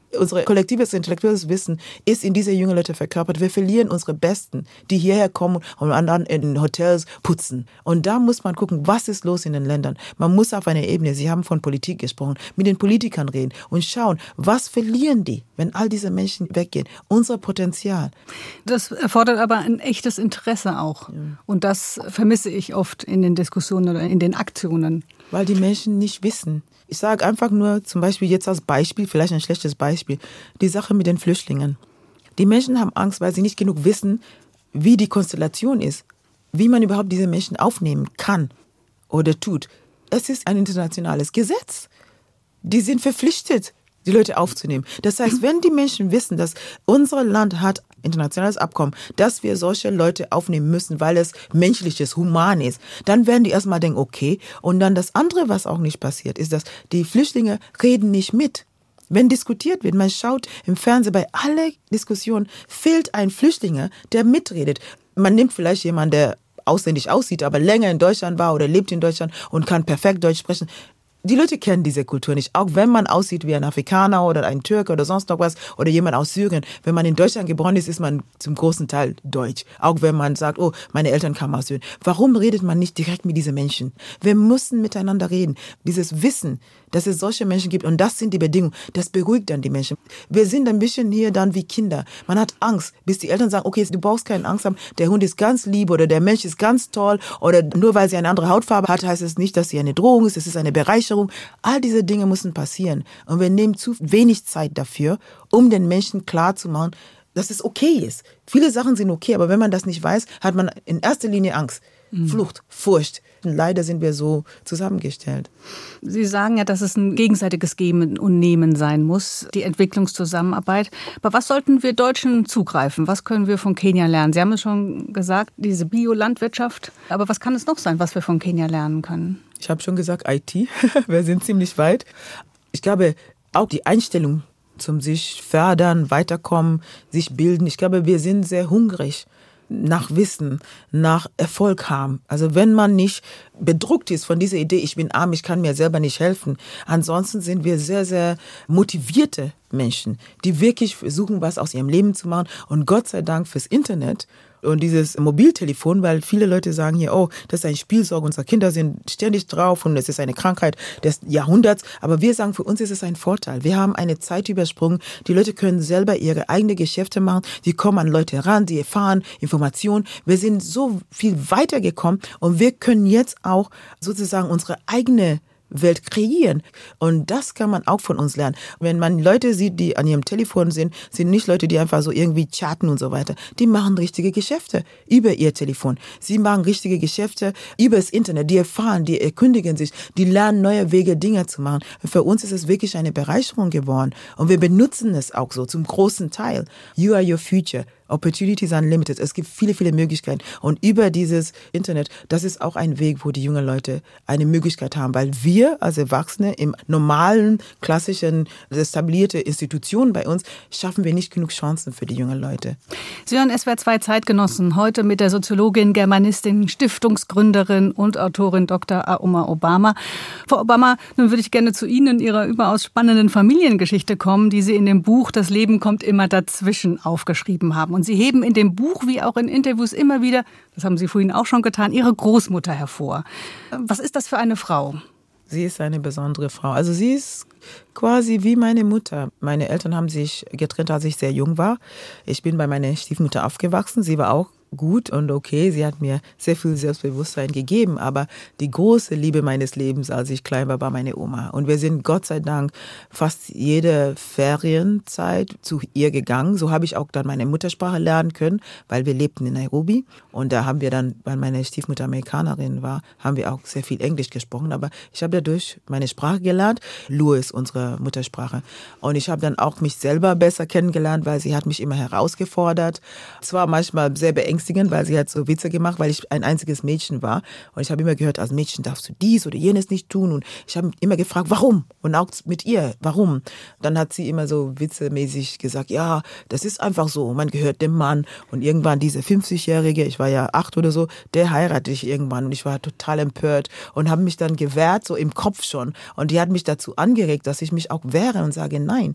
Unser kollektives intellektuelles Wissen ist in diese jungen Leute verkörpert. Wir verlieren unsere Besten, die hierher kommen und dann in Hotels putzen. Und da muss man gucken, was ist los in den Ländern. Man muss auf einer Ebene, Sie haben von Politik gesprochen, mit den Politikern reden und schauen, was verlieren die, wenn all diese Menschen weggehen. Unser Potenzial. Das erfordert aber ein echtes Interesse auch. Ja. Und das vermisse ich oft in den Diskussionen oder in den Aktionen. Weil die Menschen nicht wissen. Ich sage einfach nur zum Beispiel jetzt als Beispiel, vielleicht ein schlechtes Beispiel, die Sache mit den Flüchtlingen. Die Menschen haben Angst, weil sie nicht genug wissen, wie die Konstellation ist, wie man überhaupt diese Menschen aufnehmen kann oder tut. Es ist ein internationales Gesetz. Die sind verpflichtet, die Leute aufzunehmen. Das heißt, wenn die Menschen wissen, dass unser Land hat internationales Abkommen, dass wir solche Leute aufnehmen müssen, weil es menschlich ist, human ist, dann werden die erstmal denken, okay. Und dann das andere, was auch nicht passiert, ist, dass die Flüchtlinge reden nicht mit. Wenn diskutiert wird, man schaut im Fernsehen, bei aller Diskussion fehlt ein Flüchtlinge, der mitredet. Man nimmt vielleicht jemanden, der ausländisch aussieht, aber länger in Deutschland war oder lebt in Deutschland und kann perfekt Deutsch sprechen. Die Leute kennen diese Kultur nicht, auch wenn man aussieht wie ein Afrikaner oder ein Türke oder sonst noch was oder jemand aus Syrien. Wenn man in Deutschland geboren ist, ist man zum großen Teil deutsch, auch wenn man sagt, oh, meine Eltern kamen aus Syrien. Warum redet man nicht direkt mit diesen Menschen? Wir müssen miteinander reden. Dieses Wissen, dass es solche Menschen gibt und das sind die Bedingungen, das beruhigt dann die Menschen. Wir sind ein bisschen hier dann wie Kinder. Man hat Angst, bis die Eltern sagen, okay, du brauchst keine Angst haben, der Hund ist ganz lieb oder der Mensch ist ganz toll oder nur weil sie eine andere Hautfarbe hat, heißt es nicht, dass sie eine Drohung ist, es ist eine Bereicherung. All diese Dinge müssen passieren und wir nehmen zu wenig Zeit dafür, um den Menschen klarzumachen, dass es okay ist. Viele Sachen sind okay, aber wenn man das nicht weiß, hat man in erster Linie Angst. Mhm. Flucht, Furcht. Und leider sind wir so zusammengestellt. Sie sagen ja, dass es ein gegenseitiges Geben und Nehmen sein muss, die Entwicklungszusammenarbeit. Aber was sollten wir Deutschen zugreifen? Was können wir von Kenia lernen? Sie haben es schon gesagt, diese Biolandwirtschaft. Aber was kann es noch sein, was wir von Kenia lernen können? Ich habe schon gesagt, I T. Wir sind ziemlich weit. Ich glaube, auch die Einstellung zum sich fördern, weiterkommen, sich bilden. Ich glaube, wir sind sehr hungrig nach Wissen, nach Erfolg haben. Also wenn man nicht bedruckt ist von dieser Idee, ich bin arm, ich kann mir selber nicht helfen. Ansonsten sind wir sehr, sehr motivierte Menschen, die wirklich versuchen, was aus ihrem Leben zu machen. Und Gott sei Dank fürs Internet und dieses Mobiltelefon, weil viele Leute sagen hier, oh, das ist ein Spielzeug, unsere Kinder sind ständig drauf und es ist eine Krankheit des Jahrhunderts. Aber wir sagen, für uns ist es ein Vorteil. Wir haben eine Zeit übersprungen. Die Leute können selber ihre eigenen Geschäfte machen. Die kommen an Leute ran, die erfahren Informationen. Wir sind so viel weitergekommen und wir können jetzt auch sozusagen unsere eigene Welt kreieren. Und das kann man auch von uns lernen. Wenn man Leute sieht, die an ihrem Telefon sind, sind nicht Leute, die einfach so irgendwie chatten und so weiter. Die machen richtige Geschäfte über ihr Telefon. Sie machen richtige Geschäfte über das Internet. Die erfahren, die erkundigen sich, die lernen neue Wege, Dinge zu machen. Und für uns ist es wirklich eine Bereicherung geworden. Und wir benutzen es auch so zum großen Teil. You are your future. Opportunities unlimited. Es gibt viele, viele Möglichkeiten. Und über dieses Internet, das ist auch ein Weg, wo die jungen Leute eine Möglichkeit haben. Weil wir als Erwachsene im normalen, klassischen, etablierten Institutionen bei uns schaffen wir nicht genug Chancen für die jungen Leute. Sie hören S W R zwei Zeitgenossen. Heute mit der Soziologin, Germanistin, Stiftungsgründerin und Autorin Doktor Aoma Obama. Frau Obama, nun würde ich gerne zu Ihnen in Ihrer überaus spannenden Familiengeschichte kommen, die Sie in dem Buch Das Leben kommt immer dazwischen aufgeschrieben haben. Und Sie heben in dem Buch wie auch in Interviews immer wieder, das haben Sie vorhin auch schon getan, Ihre Großmutter hervor. Was ist das für eine Frau? Sie ist eine besondere Frau. Also sie ist quasi wie meine Mutter. Meine Eltern haben sich getrennt, als ich sehr jung war. Ich bin bei meiner Stiefmutter aufgewachsen. Sie war auch gut und okay. Sie hat mir sehr viel Selbstbewusstsein gegeben, aber die große Liebe meines Lebens, als ich klein war, war meine Oma. Und wir sind Gott sei Dank fast jede Ferienzeit zu ihr gegangen. So habe ich auch dann meine Muttersprache lernen können, weil wir lebten in Nairobi. Und da haben wir dann, weil meine Stiefmutter Amerikanerin war, haben wir auch sehr viel Englisch gesprochen. Aber ich habe dadurch meine Sprache gelernt. Luo ist unsere Muttersprache. Und ich habe dann auch mich selber besser kennengelernt, weil sie hat mich immer herausgefordert. Es war manchmal sehr beängstigend, weil sie hat so Witze gemacht, weil ich ein einziges Mädchen war. Und ich habe immer gehört, als Mädchen darfst du dies oder jenes nicht tun. Und ich habe immer gefragt, warum? Und auch mit ihr, warum? Dann hat sie immer so witzemäßig gesagt, ja, das ist einfach so. Man gehört dem Mann. Und irgendwann diese fünfzigjährige, ich war ja acht oder so, der heirate ich irgendwann. Und ich war total empört und habe mich dann gewehrt, so im Kopf schon. Und die hat mich dazu angeregt, dass ich mich auch wehre und sage, nein,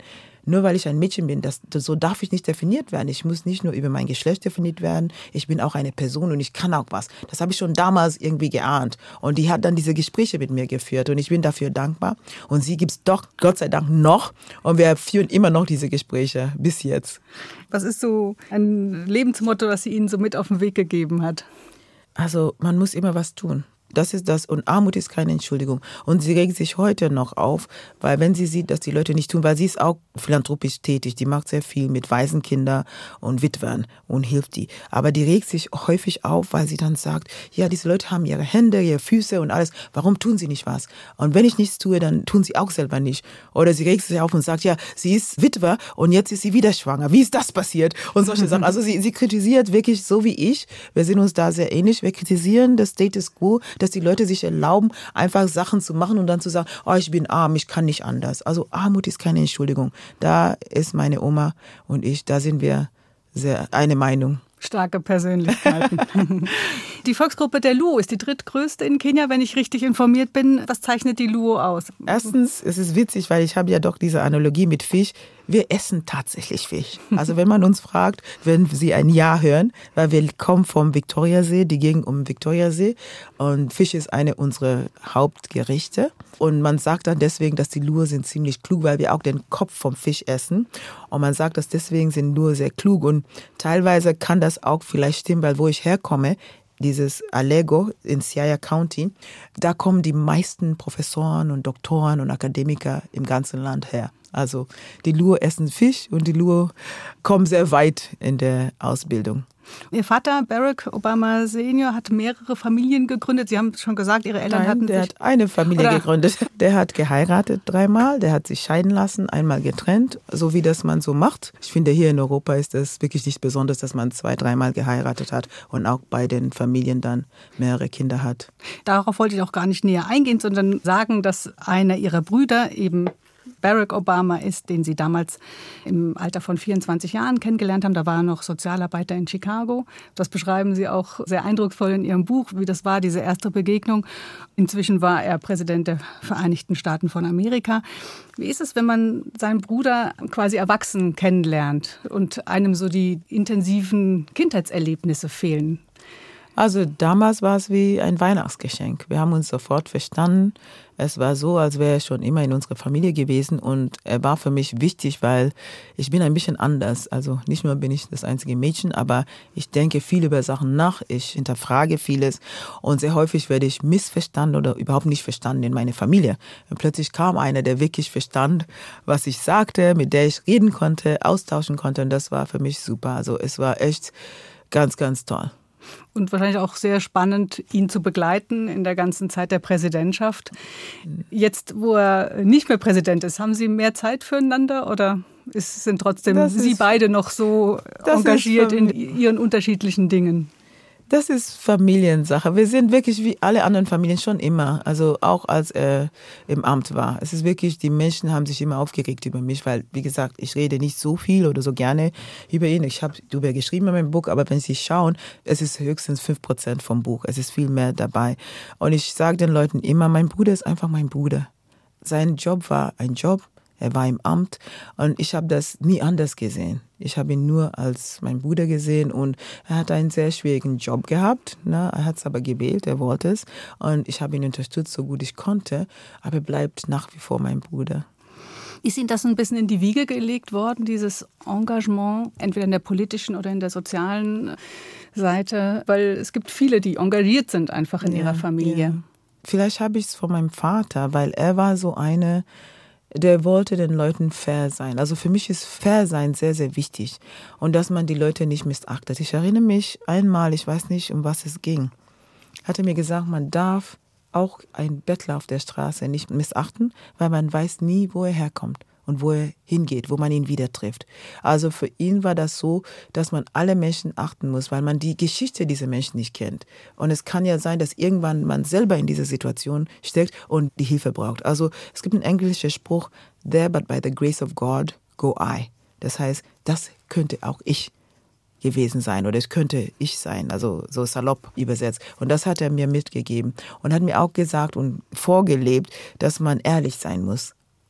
nur weil ich ein Mädchen bin, das, das, so darf ich nicht definiert werden. Ich muss nicht nur über mein Geschlecht definiert werden, ich bin auch eine Person und ich kann auch was. Das habe ich schon damals irgendwie geahnt. Und die hat dann diese Gespräche mit mir geführt und ich bin dafür dankbar. Und sie gibt es doch, Gott sei Dank, noch. Und wir führen immer noch diese Gespräche bis jetzt. Was ist so ein Lebensmotto, das sie Ihnen so mit auf den Weg gegeben hat? Also man muss immer was tun. Das ist das. Und Armut ist keine Entschuldigung. Und sie regt sich heute noch auf, weil wenn sie sieht, dass die Leute nicht tun, weil sie ist auch philanthropisch tätig, die macht sehr viel mit Waisenkindern und Witwen und hilft die. Aber die regt sich häufig auf, weil sie dann sagt, ja, diese Leute haben ihre Hände, ihre Füße und alles. Warum tun sie nicht was? Und wenn ich nichts tue, dann tun sie auch selber nicht. Oder sie regt sich auf und sagt, ja, sie ist Witwe und jetzt ist sie wieder schwanger. Wie ist das passiert? Und solche Sachen. Also sie, sie kritisiert wirklich so wie ich. Wir sind uns da sehr ähnlich. Wir kritisieren das Status Quo, dass die Leute sich erlauben, einfach Sachen zu machen und dann zu sagen, oh, ich bin arm, ich kann nicht anders. Also Armut ist keine Entschuldigung. Da ist meine Oma und ich, da sind wir sehr eine Meinung. Starke Persönlichkeiten. Die Volksgruppe der Luo ist die drittgrößte in Kenia, wenn ich richtig informiert bin. Was zeichnet die Luo aus? Erstens, es ist witzig, weil ich habe ja doch diese Analogie mit Fisch. Wir essen tatsächlich Fisch. Also wenn man uns fragt, wenn Sie ein Ja hören, weil wir kommen vom Viktoriasee, die Gegend um Viktoriasee und Fisch ist eine unserer Hauptgerichte. Und man sagt dann deswegen, dass die Luo sind ziemlich klug, weil wir auch den Kopf vom Fisch essen. Und man sagt, dass deswegen sind Luo sehr klug. Und teilweise kann das auch vielleicht stimmen, weil wo ich herkomme, dieses Alego in Siaya County, da kommen die meisten Professoren und Doktoren und Akademiker im ganzen Land her. Also die Luo essen Fisch und die Luo kommen sehr weit in der Ausbildung. Ihr Vater, Barack Obama Senior, hat mehrere Familien gegründet. Sie haben schon gesagt, Ihre Eltern Nein, hatten der sich... hat eine Familie Oder? gegründet. Der hat geheiratet dreimal, der hat sich scheiden lassen, einmal getrennt, so wie das man so macht. Ich finde, hier in Europa ist es wirklich nicht besonders, dass man zwei, dreimal geheiratet hat und auch bei den Familien dann mehrere Kinder hat. Darauf wollte ich auch gar nicht näher eingehen, sondern sagen, dass einer Ihrer Brüder eben Barack Obama ist, den Sie damals im Alter von vierundzwanzig Jahren kennengelernt haben. Da war er noch Sozialarbeiter in Chicago. Das beschreiben Sie auch sehr eindrucksvoll in Ihrem Buch, wie das war, diese erste Begegnung. Inzwischen war er Präsident der Vereinigten Staaten von Amerika. Wie ist es, wenn man seinen Bruder quasi erwachsen kennenlernt und einem so die intensiven Kindheitserlebnisse fehlen? Also damals war es wie ein Weihnachtsgeschenk. Wir haben uns sofort verstanden. Es war so, als wäre er schon immer in unserer Familie gewesen und er war für mich wichtig, weil ich bin ein bisschen anders. Also nicht nur bin ich das einzige Mädchen, aber ich denke viel über Sachen nach, ich hinterfrage vieles und sehr häufig werde ich missverstanden oder überhaupt nicht verstanden in meiner Familie. Und plötzlich kam einer, der wirklich verstand, was ich sagte, mit der ich reden konnte, austauschen konnte und das war für mich super. Also es war echt ganz, ganz toll. Und wahrscheinlich auch sehr spannend, ihn zu begleiten in der ganzen Zeit der Präsidentschaft. Jetzt, wo er nicht mehr Präsident ist, haben Sie mehr Zeit füreinander oder ist, sind trotzdem das Sie ist, beide noch so engagiert in Ihren unterschiedlichen Dingen? Das ist Familiensache. Wir sind wirklich wie alle anderen Familien schon immer, also auch als er im Amt war. Es ist wirklich, die Menschen haben sich immer aufgeregt über mich, weil, wie gesagt, ich rede nicht so viel oder so gerne über ihn. Ich habe darüber geschrieben in meinem Buch, aber wenn Sie schauen, es ist höchstens fünf Prozent vom Buch. Es ist viel mehr dabei. Und ich sage den Leuten immer, mein Bruder ist einfach mein Bruder. Sein Job war ein Job. Er war im Amt und ich habe das nie anders gesehen. Ich habe ihn nur als mein Bruder gesehen und er hat einen sehr schwierigen Job gehabt. Ne? Er hat es aber gewählt, er wollte es und ich habe ihn unterstützt, so gut ich konnte. Aber er bleibt nach wie vor mein Bruder. Ist Ihnen das ein bisschen in die Wiege gelegt worden, dieses Engagement, entweder in der politischen oder in der sozialen Seite? Weil es gibt viele, die engagiert sind einfach in ja, ihrer Familie. Ja. Vielleicht habe ich es von meinem Vater, weil er war so eine... Der wollte den Leuten fair sein. Also für mich ist fair sein sehr, sehr wichtig. Und dass man die Leute nicht missachtet. Ich erinnere mich einmal, ich weiß nicht, um was es ging, hat er mir gesagt, man darf auch einen Bettler auf der Straße nicht missachten, weil man weiß nie, wo er herkommt und wo er hingeht, wo man ihn wieder trifft. Also für ihn war das so, dass man alle Menschen achten muss, weil man die Geschichte dieser Menschen nicht kennt. Und es kann ja sein, dass irgendwann man selber in dieser Situation steckt und die Hilfe braucht. Also es gibt einen englischen Spruch, there but by the grace of God go I. Das heißt, das könnte auch ich gewesen sein oder es könnte ich sein, also so salopp übersetzt. Und das hat er mir mitgegeben und hat mir auch gesagt und vorgelebt, dass man ehrlich sein muss.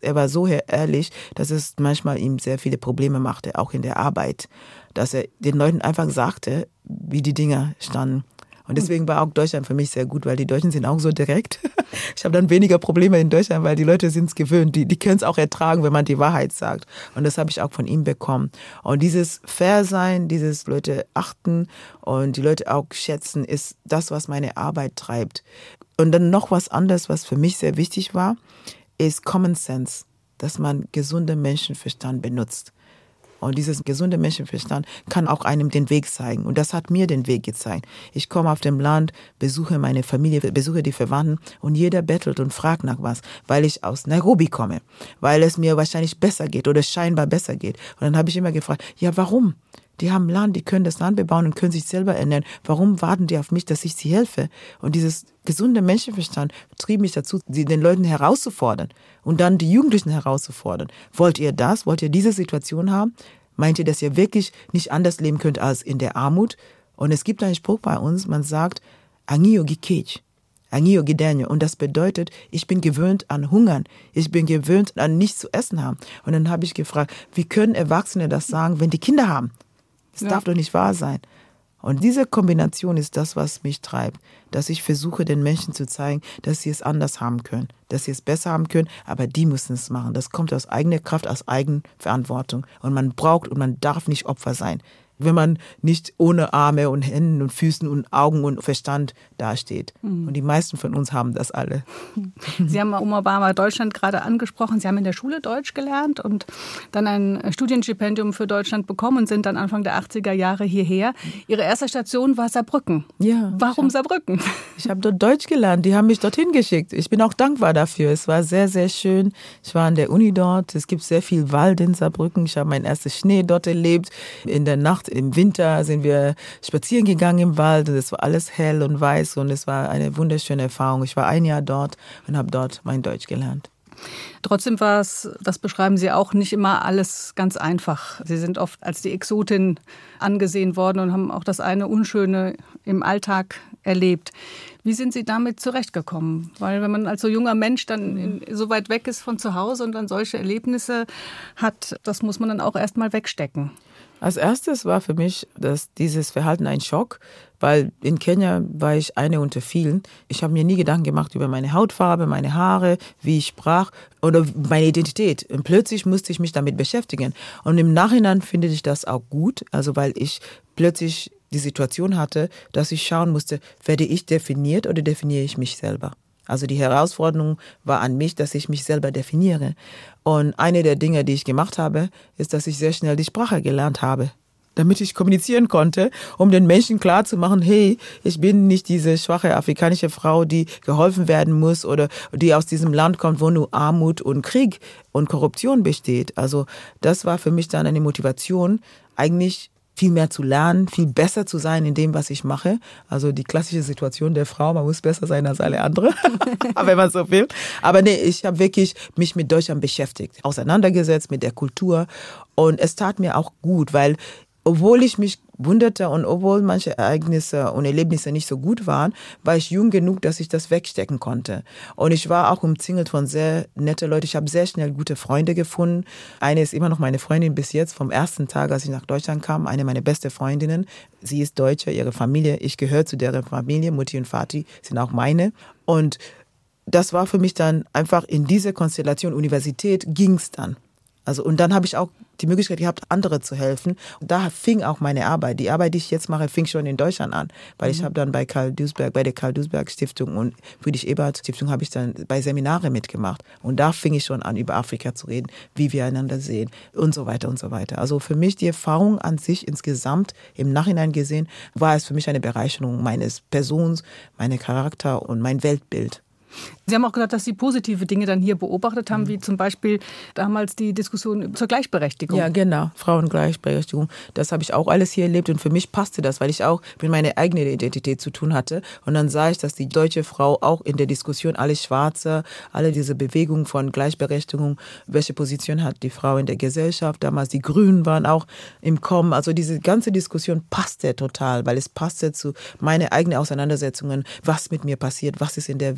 er war so ehrlich, dass es manchmal ihm sehr viele Probleme machte, auch in der Arbeit. Dass er den Leuten einfach sagte, wie die Dinge standen. Und deswegen war auch Deutschland für mich sehr gut, weil die Deutschen sind auch so direkt. Ich habe dann weniger Probleme in Deutschland, weil die Leute sind es gewöhnt. Die, die können es auch ertragen, wenn man die Wahrheit sagt. Und das habe ich auch von ihm bekommen. Und dieses Fair-Sein, dieses Leute achten und die Leute auch schätzen, ist das, was meine Arbeit treibt. Und dann noch was anderes, was für mich sehr wichtig war, ist Common Sense, dass man gesunden Menschenverstand benutzt. Und dieses gesunde Menschenverstand kann auch einem den Weg zeigen. Und das hat mir den Weg gezeigt. Ich komme auf dem Land, besuche meine Familie, besuche die Verwandten und jeder bettelt und fragt nach was, weil ich aus Nairobi komme, weil es mir wahrscheinlich besser geht oder scheinbar besser geht. Und dann habe ich immer gefragt, ja, warum? Die haben Land, die können das Land bebauen und können sich selber ernähren. Warum warten die auf mich, dass ich sie helfe? Und dieses gesunde Menschenverstand trieb mich dazu, sie den Leuten herauszufordern und dann die Jugendlichen herauszufordern. Wollt ihr das? Wollt ihr diese Situation haben? Meint ihr, dass ihr wirklich nicht anders leben könnt als in der Armut? Und es gibt einen Spruch bei uns, man sagt, Angio gikech. Angio Gedenje. Und das bedeutet, ich bin gewöhnt an Hungern. Ich bin gewöhnt an nichts zu essen haben. Und dann habe ich gefragt, wie können Erwachsene das sagen, wenn die Kinder haben? Das ja. darf doch nicht wahr sein. Und diese Kombination ist das, was mich treibt, dass ich versuche, den Menschen zu zeigen, dass sie es anders haben können, dass sie es besser haben können, aber die müssen es machen. Das kommt aus eigener Kraft, aus Eigenverantwortung. Und man braucht und man darf nicht Opfer sein, wenn man nicht ohne Arme und Händen und Füßen und Augen und Verstand dasteht. Mhm. Und die meisten von uns haben das alle. Sie haben Oma Obama Deutschland gerade angesprochen. Sie haben in der Schule Deutsch gelernt und dann ein Studienstipendium für Deutschland bekommen und sind dann Anfang der achtziger Jahre hierher. Ihre erste Station war Saarbrücken. Ja. Warum ich hab, Saarbrücken? Ich habe dort Deutsch gelernt. Die haben mich dorthin geschickt. Ich bin auch dankbar dafür. Es war sehr, sehr schön. Ich war an der Uni dort. Es gibt sehr viel Wald in Saarbrücken. Ich habe meinen ersten Schnee dort erlebt. In der Nacht im Winter sind wir spazieren gegangen im Wald und es war alles hell und weiß und es war eine wunderschöne Erfahrung. Ich war ein Jahr dort und habe dort mein Deutsch gelernt. Trotzdem war es, das beschreiben Sie auch, nicht immer alles ganz einfach. Sie sind oft als die Exotin angesehen worden und haben auch das eine Unschöne im Alltag erlebt. Wie sind Sie damit zurechtgekommen? Weil wenn man als so junger Mensch dann in, so weit weg ist von zu Hause und dann solche Erlebnisse hat, das muss man dann auch erst mal wegstecken. Als erstes war für mich dass dieses Verhalten ein Schock, weil in Kenia war ich eine unter vielen. Ich habe mir nie Gedanken gemacht über meine Hautfarbe, meine Haare, wie ich sprach oder meine Identität. Und plötzlich musste ich mich damit beschäftigen. Und im Nachhinein finde ich das auch gut, also weil ich plötzlich die Situation hatte, dass ich schauen musste, werde ich definiert oder definiere ich mich selber? Also die Herausforderung war an mich, dass ich mich selber definiere. Und eine der Dinge, die ich gemacht habe, ist, dass ich sehr schnell die Sprache gelernt habe, damit ich kommunizieren konnte, um den Menschen klarzumachen, hey, ich bin nicht diese schwache afrikanische Frau, die geholfen werden muss oder die aus diesem Land kommt, wo nur Armut und Krieg und Korruption besteht. Also das war für mich dann eine Motivation, eigentlich viel mehr zu lernen, viel besser zu sein in dem, was ich mache. Also die klassische Situation der Frau, man muss besser sein als alle anderen, wenn man so will. Aber nee, ich habe wirklich mich mit Deutschland beschäftigt, auseinandergesetzt mit der Kultur. Und es tat mir auch gut, weil obwohl ich mich wunderte und obwohl manche Ereignisse und Erlebnisse nicht so gut waren, war ich jung genug, dass ich das wegstecken konnte. Und ich war auch umzingelt von sehr netten Leuten. Ich habe sehr schnell gute Freunde gefunden. Eine ist immer noch meine Freundin bis jetzt, vom ersten Tag, als ich nach Deutschland kam, eine meiner besten Freundinnen. Sie ist Deutsche, ihre Familie, ich gehöre zu deren Familie, Mutti und Vati sind auch meine. Und das war für mich dann einfach in dieser Konstellation Universität ging es dann. Also, und dann habe ich auch die Möglichkeit gehabt, andere zu helfen. Und da fing auch meine Arbeit. Die Arbeit, die ich jetzt mache, fing schon in Deutschland an. Weil mhm. ich habe dann bei Karl Duisberg, bei der Karl Duisberg Stiftung und Friedrich Ebert Stiftung habe ich dann bei Seminare mitgemacht. Und da fing ich schon an, über Afrika zu reden, wie wir einander sehen und so weiter und so weiter. Also für mich die Erfahrung an sich insgesamt, im Nachhinein gesehen, war es für mich eine Bereicherung meines Persons, meines Charakter und mein Weltbild. Sie haben auch gesagt, dass Sie positive Dinge dann hier beobachtet haben, wie zum Beispiel damals die Diskussion zur Gleichberechtigung. Ja, genau, Frauengleichberechtigung. Das habe ich auch alles hier erlebt und für mich passte das, weil ich auch mit meiner eigenen Identität zu tun hatte. Und dann sah ich, dass die deutsche Frau auch in der Diskussion, alle Schwarze, alle diese Bewegungen von Gleichberechtigung, welche Position hat die Frau in der Gesellschaft, damals die Grünen waren auch im Kommen. Also diese ganze Diskussion passte total, weil es passte zu meinen eigenen Auseinandersetzungen, was mit mir passiert, was ist in der Welt und was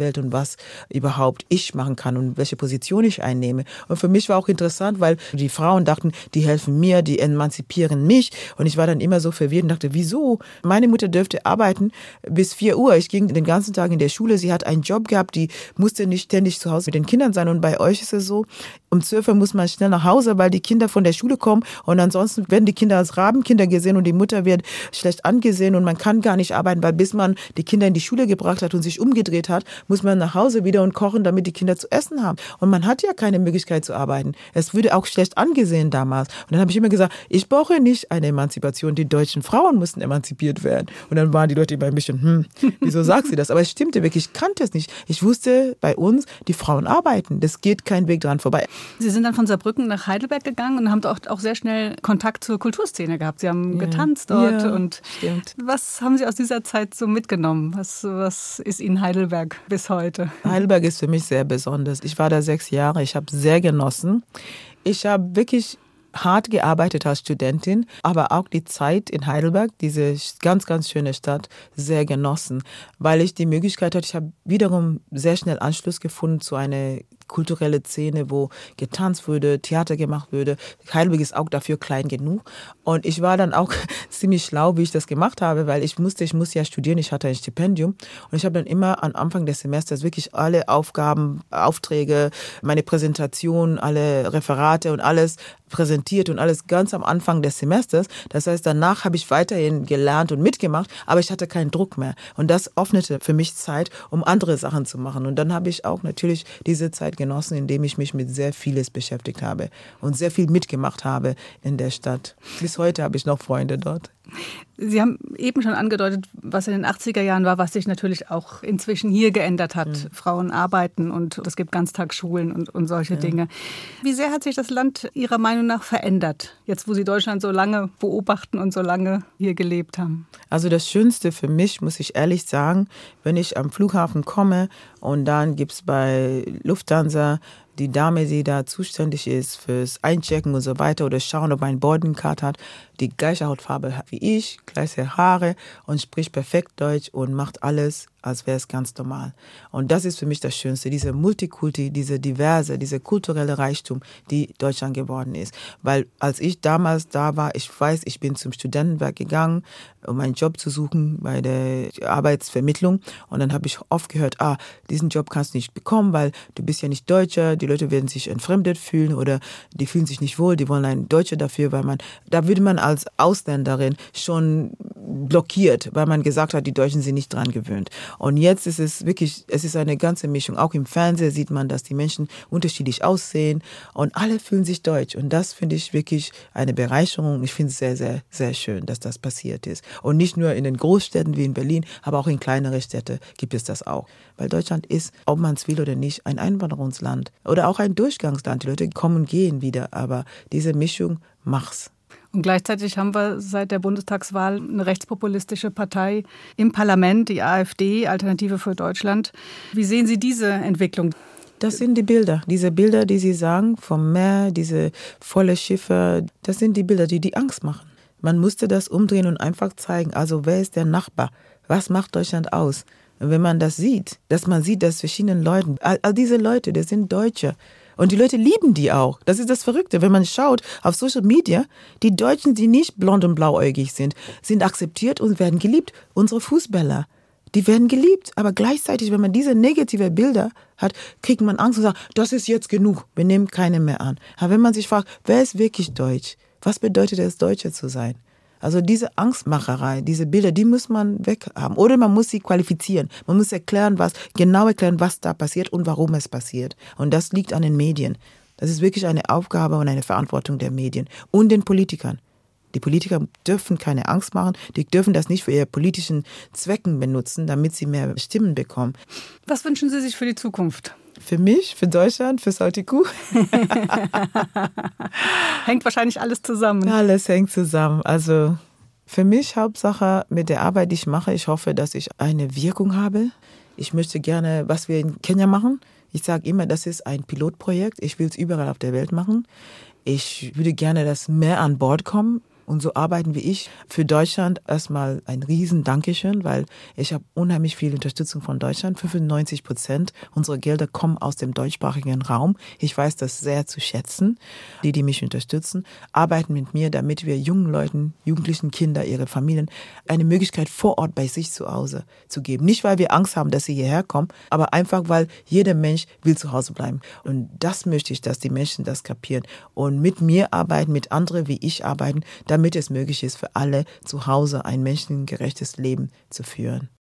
was überhaupt ich machen kann und welche Position ich einnehme. Und für mich war auch interessant, weil die Frauen dachten, die helfen mir, die emanzipieren mich. Und ich war dann immer so verwirrt und dachte, wieso? Meine Mutter dürfte arbeiten bis vier Uhr. Ich ging den ganzen Tag in der Schule. Sie hat einen Job gehabt, die musste nicht ständig zu Hause mit den Kindern sein. Und bei euch ist es so, um zwölf Uhr muss man schnell nach Hause, weil die Kinder von der Schule kommen. Und ansonsten werden die Kinder als Rabenkinder gesehen und die Mutter wird schlecht angesehen. Und man kann gar nicht arbeiten, weil bis man die Kinder in die Schule gebracht hat und sich umgedreht hat, muss man nach Hause wieder und kochen, damit die Kinder zu essen haben. Und man hat ja keine Möglichkeit zu arbeiten. Es würde auch schlecht angesehen damals. Und dann habe ich immer gesagt, ich brauche nicht eine Emanzipation. Die deutschen Frauen müssen emanzipiert werden. Und dann waren die Leute immer ein bisschen, hm, wieso sagt sie das? Aber es stimmte wirklich, ich kannte es nicht. Ich wusste bei uns, die Frauen arbeiten. Das geht kein Weg dran vorbei. Sie sind dann von Saarbrücken nach Heidelberg gegangen und haben auch, auch sehr schnell Kontakt zur Kulturszene gehabt. Sie haben ja. getanzt dort. Ja, und stimmt. Was haben Sie aus dieser Zeit so mitgenommen? Was, was ist Ihnen Heidelberg bis heute? Heidelberg ist für mich sehr besonders. Ich war da sechs Jahre, ich habe sehr genossen. Ich habe wirklich hart gearbeitet als Studentin, aber auch die Zeit in Heidelberg, diese ganz, ganz schöne Stadt, sehr genossen, weil ich die Möglichkeit hatte, ich habe wiederum sehr schnell Anschluss gefunden zu einer kulturelle Szene, wo getanzt wurde, Theater gemacht wurde. Heidelberg ist auch dafür klein genug. Und ich war dann auch ziemlich schlau, wie ich das gemacht habe, weil ich musste, ich muss ja studieren, ich hatte ein Stipendium. Und ich habe dann immer am Anfang des Semesters wirklich alle Aufgaben, Aufträge, meine Präsentation, alle Referate und alles präsentiert und alles ganz am Anfang des Semesters. Das heißt, danach habe ich weiterhin gelernt und mitgemacht, aber ich hatte keinen Druck mehr. Und das öffnete für mich Zeit, um andere Sachen zu machen. Und dann habe ich auch natürlich diese Zeit genossen, indem ich mich mit sehr vieles beschäftigt habe und sehr viel mitgemacht habe in der Stadt. Bis heute habe ich noch Freunde dort. Sie haben eben schon angedeutet, was in den achtziger Jahren war, was sich natürlich auch inzwischen hier geändert hat. Mhm. Frauen arbeiten und es gibt Ganztagsschulen und, und solche ja. Dinge. Wie sehr hat sich das Land Ihrer Meinung nach verändert, jetzt wo Sie Deutschland so lange beobachten und so lange hier gelebt haben? Also das Schönste für mich, muss ich ehrlich sagen, wenn ich am Flughafen komme und dann gibt es bei Lufthansa die Dame, die da zuständig ist fürs Einchecken und so weiter oder schauen, ob man Boarding Card hat, die gleiche Hautfarbe hat wie ich, gleiche Haare und spricht perfekt Deutsch und macht alles, als wäre es ganz normal. Und das ist für mich das Schönste, diese Multikulti, diese diverse, diese kulturelle Reichtum, die Deutschland geworden ist. Weil als ich damals da war, ich weiß, ich bin zum Studentenwerk gegangen, um einen Job zu suchen bei der Arbeitsvermittlung. Und dann habe ich oft gehört, ah, diesen Job kannst du nicht bekommen, weil du bist ja nicht Deutscher, die Leute werden sich entfremdet fühlen oder die fühlen sich nicht wohl, die wollen einen Deutscher dafür, weil man, da würde man als Ausländerin schon blockiert, weil man gesagt hat, die Deutschen sind nicht dran gewöhnt. Und jetzt ist es wirklich, es ist eine ganze Mischung. Auch im Fernsehen sieht man, dass die Menschen unterschiedlich aussehen und alle fühlen sich deutsch. Und das finde ich wirklich eine Bereicherung. Ich finde es sehr, sehr, sehr schön, dass das passiert ist. Und nicht nur in den Großstädten wie in Berlin, aber auch in kleineren Städten gibt es das auch. Weil Deutschland ist, ob man es will oder nicht, ein Einwanderungsland oder auch ein Durchgangsland. Die Leute kommen und gehen wieder, aber diese Mischung macht's. Und gleichzeitig haben wir seit der Bundestagswahl eine rechtspopulistische Partei im Parlament, die AfD, Alternative für Deutschland. Wie sehen Sie diese Entwicklung? Das sind die Bilder, diese Bilder, die Sie sagen, vom Meer, diese volle Schiffe, das sind die Bilder, die die Angst machen. Man musste das umdrehen und einfach zeigen, also wer ist der Nachbar? Was macht Deutschland aus? Und wenn man das sieht, dass man sieht, dass verschiedenen Leuten, all, all diese Leute, das sind Deutsche. Und die Leute lieben die auch. Das ist das Verrückte. Wenn man schaut auf Social Media, die Deutschen, die nicht blond und blauäugig sind, sind akzeptiert und werden geliebt. Unsere Fußballer, die werden geliebt. Aber gleichzeitig, wenn man diese negative Bilder hat, kriegt man Angst und sagt, das ist jetzt genug. Wir nehmen keine mehr an. Aber wenn man sich fragt, wer ist wirklich deutsch? Was bedeutet es, Deutscher zu sein? Also diese Angstmacherei, diese Bilder, die muss man weghaben. Oder man muss sie qualifizieren. Man muss erklären, was, genau erklären, was da passiert und warum es passiert. Und das liegt an den Medien. Das ist wirklich eine Aufgabe und eine Verantwortung der Medien und den Politikern. Die Politiker dürfen keine Angst machen. Die dürfen das nicht für ihre politischen Zwecken benutzen, damit sie mehr Stimmen bekommen. Was wünschen Sie sich für die Zukunft? Für mich, für Deutschland, für Saltiku. Hängt wahrscheinlich alles zusammen. Alles hängt zusammen. Also für mich Hauptsache mit der Arbeit, die ich mache, ich hoffe, dass ich eine Wirkung habe. Ich möchte gerne, was wir in Kenia machen. Ich sage immer, das ist ein Pilotprojekt. Ich will es überall auf der Welt machen. Ich würde gerne, dass mehr an Bord kommen. Und so arbeiten wie ich für Deutschland. Erstmal ein riesen Dankeschön, weil ich habe unheimlich viel Unterstützung von Deutschland. fünfundneunzig Prozent unserer Gelder kommen aus dem deutschsprachigen Raum. Ich weiß das sehr zu schätzen. Die, die mich unterstützen, arbeiten mit mir, damit wir jungen Leuten, jugendlichen Kindern, ihre Familien eine Möglichkeit vor Ort bei sich zu Hause zu geben. Nicht, weil wir Angst haben, dass sie hierher kommen, aber einfach, weil jeder Mensch will zu Hause bleiben. Und das möchte ich, dass die Menschen das kapieren und mit mir arbeiten, mit anderen wie ich arbeiten, damit es möglich ist, für alle zu Hause ein menschengerechtes Leben zu führen.